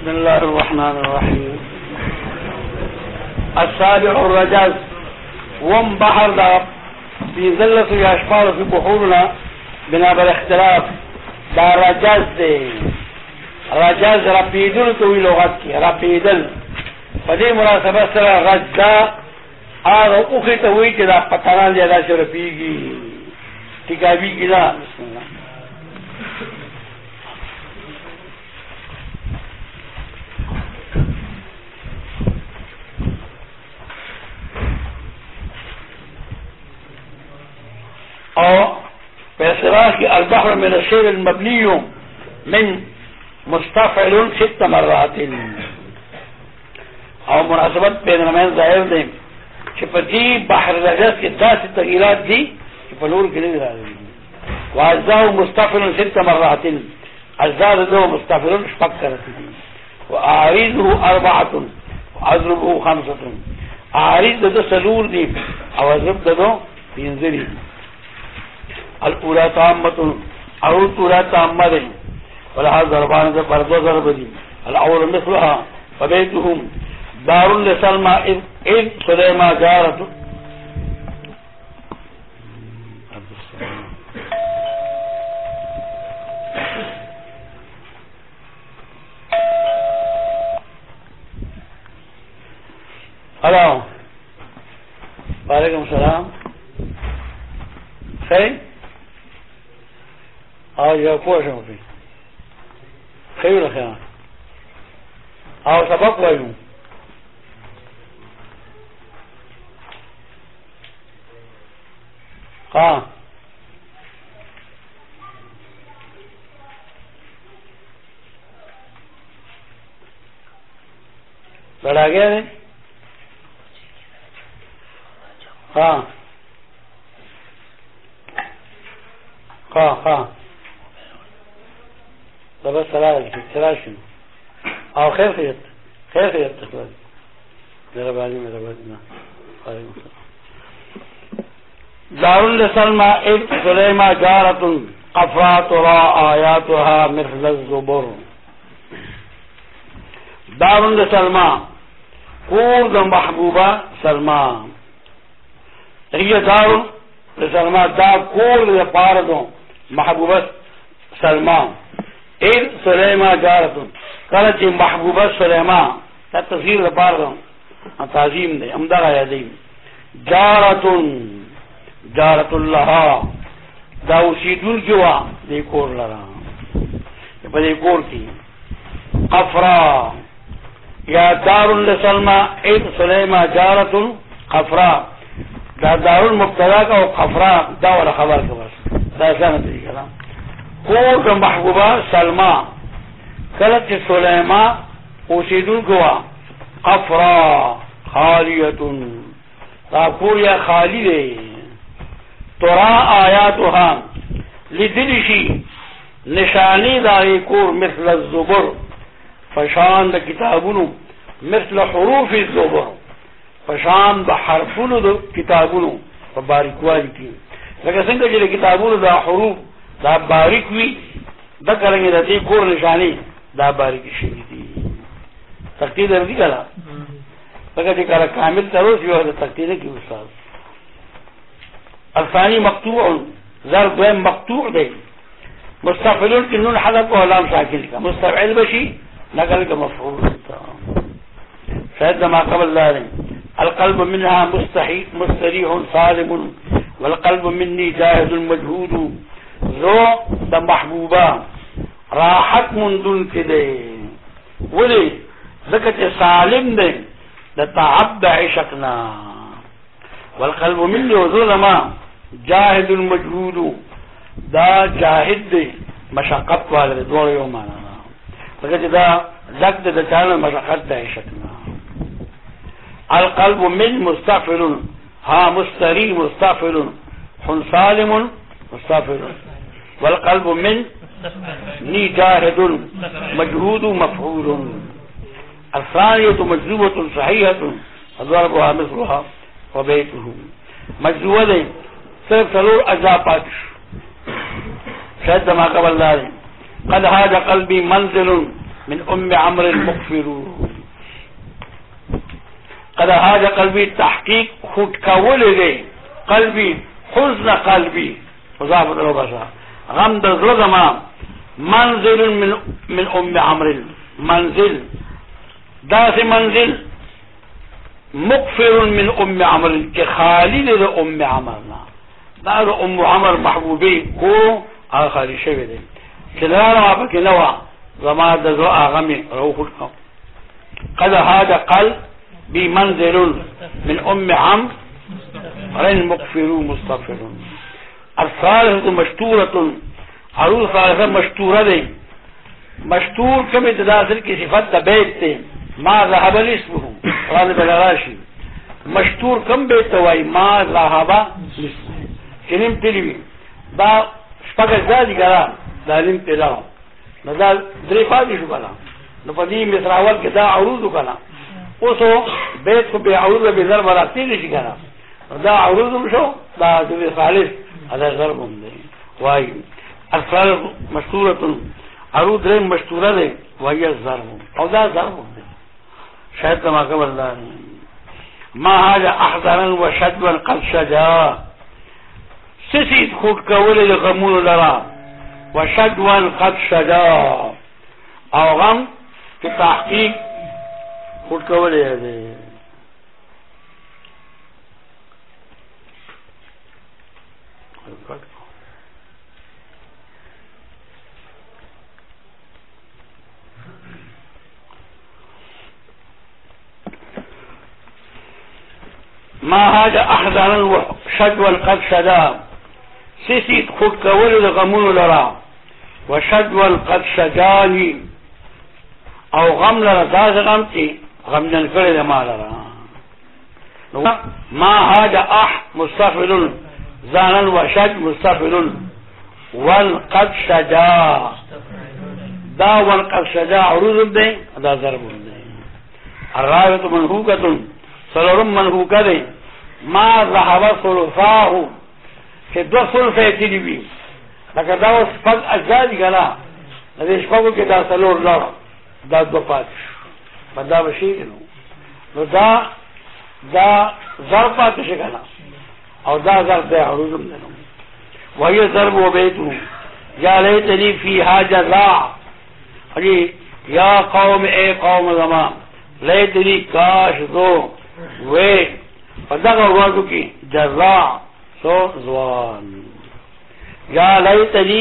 بسم الله الرحمن الرحيم. السابع الرجاز وم بحر دا في ذلة أشفار في بحورنا بنا بالاختلاف دا رجاز دي. رجاز رپیدل توی لغت کی رپیدل فدی مناسبت سر غزا آغا اوخی توی که دا پتنان دیدا سے رپیگی تکابی کی دا. بسم اللہ. اور فیصلہ کی البحر من الشيء المبني من مستفعل 6 مرات اور مناسبت بینرمین ظاہر دیں چپتی بحر رجز کے 10 تغیرات دی چپلور کے لیے واجزاء مستفعل 6 مرات اجزاء دو مستفعل شپک کرتی دی وأعرضه 4 وأضربه 5 أعرض دو سلور دی او اضرب دو پینزری الأولى تامة أو الأولى تامة ولها ضربان ضرب ضرب دي. الأول مثلها فبيتهم دار لسلمى إذ سليمى جارته. الو وعلیکم السلام. خیر آج یا کوش ہوں پھر خیر رکھے آؤ سبق وائیوں ہاں لڑا گیا نہیں ہاں ہاں ہاں بس سلاشن اور خیر خیریت میرا بازی دار لسلمى إذ سليمى جارة قفرا ترى آياتها مثل الزبر. دار لسلمى قول محبوبة سلمى هي دار لسلمى دا قول لپاردو محبوبة سلمى إذ سليمى جارة قالت محبوبة سليمى تا تصغیر لپاردو تعظیم دے امدار آیا دے جارة لها دا اسیدون کیوا دے کور لرا دے کور کی قفرا یا دار لسلمى إذ سليمى جارة قفرا دا دار المبتدا کا قفرا دا والا خبر کا بس دا سانہ طریقہ نا کور کا محبوبہ سلمى کلت سلیمہ اسیدون کیوا قفرا خالیتن کور یا خالی دے ترا آیاتها لدلشی نشانی داری کور مثل الزبر فشان دا کتابونو مثل حروف الزبر فشان دا حرفونو دا کتابونو باریکوالی کی لیکن سنگا جلے کتابونو دا حروف دا باریکوی دا کرنگی دا تی کور نشانی دا باریکی شدی دی تقدیر دی کلا لکہ جی کلا کامل تروس یو ہے تقدیر کی استاذ. الثانی مقطوع ضرب دویم مقطوع دے مستفعلون کی نون حذف و علام ساکن کا مستفعل بشی نقل کا مفعول شاید ما قبل داریں القلب منها مستریح صالم والقلب منی جاہد مجہود رو دا محبوبہ راحت مندن کے دے ولی ذکر سالم دے دا تعب دا عشقنا والقلب منی وظلما جاہد المجہود دا جاہد دے مشقت والے دوڑ یوم آنا لگا دا لگ دا چانا مشقت دا عشقنا. القلب من مستفعل ہاں مستری مستفعل صالم مستفعل والقلب من نی جاہد مجہود مفعول. الثانیة مجذوبة صحیحة ضربها مثلها وبيته مجذوبة دے صرف سلور اجزاء پاکش شاید ما قبل داریں قد هاج قلبی منزل من ام عمرو المغفر. قد هاج قلبی تحقیق خود کول دی قلبی حزن قلبی مضاف له بشا غم د زړه زما منزل من ام عمرو منزل داس منزل مغفر من ام عمرو کہ خالی دی ام عمرو دا ام عمرو محبوبی کو هغه خالی شوی دی کله ما پکې نو زما د زړه هغه می روح کو. قد هاج قلب بمنزل من ام عمرو المغفر مستغفر. الثالثة مشتورة عروض ثالثة مشتورة دي مشتور كم اتداثر کی صفت دا بیت تے ما ذهب لسمه قرآن بلغاشی مشتور کم بیت توائی ما ذهب لسمه کنم تلوی دا شپک ازدادی کرا دا علم تلاو دا دریفاتی شو کنا نفدی مصراوات کے دا عروضو کنا اوسو بیت کو بے عروض بے ضرب راتی نشی کنا دا عروضم شو دا دوی خالص هذا ضربهم دي واي. الثالث مشتورة عروض رين مشتورة دي وهي الضرب او دا ضربهم دي شاید ما قبل الله ما هذا احضرا وشدوا قد شجا سسید خود کول غمون لرا وشدوا قد شجا او غم کی تحقیق خود کول دي. ما هذا احزانا وشدوا قد شدا سيسيد خود كول غمون لرا وشدوا قد شجاني او غم لرا داز غمتي غم ننفر ما لرا. ما هذا مستغفر زانا وشد مستغفر والقد شجا دا والقد شجا عروض دے دا ضرب دے. الرابط منحوکة سلورم منحوکہ دے ما ذهب ثلثاه کہ دو ثلثے تلوی لکہ دا سپگ اجزادی کنا ندے شپگو کہ دا سلور لڑ دا دو پاتش بدا بشیر نو دا ضرب پاتش کنا او دا ضرب دے عروضم دے. وہی ضرب و بیتو یا لیتنی فیہا جزا یا قوم اے قوم زمان لیتنی کاش دو وے فدغا وردو کی جزا سو زوان یا لیتنی